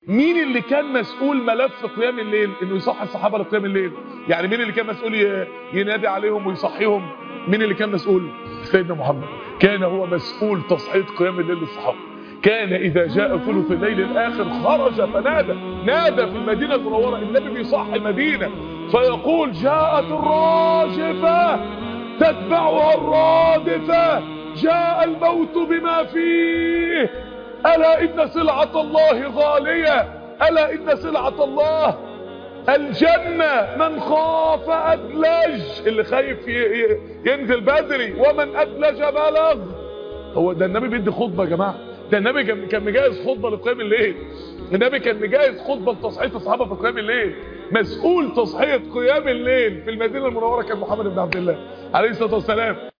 مين اللي كان مسؤول ملف قيام الليل انه يصحي الصحابه لقيام الليل؟ يعني مين اللي كان مسؤول ينادي عليهم ويصحيهم؟ مين اللي كان مسؤول؟ سيدنا محمد كان هو مسؤول تصحيح قيام الليل للصحابه. كان اذا جاء ثلث الليل الاخر خرج نادى في المدينه المنوره. النبي بيصحي المدينه فيقول: جاءت الراجفه تتبعها الرادفه، جاء الموت بما فيه، ألا إن سلعة الله غالية، ألا إن سلعة الله الجنة، من خاف أدلج، اللي خايف ينزل بدري، ومن أدلج بلغ. هو ده النبي بيدي خطبة يا جماعة، ده النبي كان مجهز خطبة لقيام الليل، النبي كان مجهز خطبة لتصحيح الصحابة في قيام الليل. مسؤول تصحيح قيام الليل في المدينة المنورة كان محمد بن عبد الله عليه الصلاة والسلام.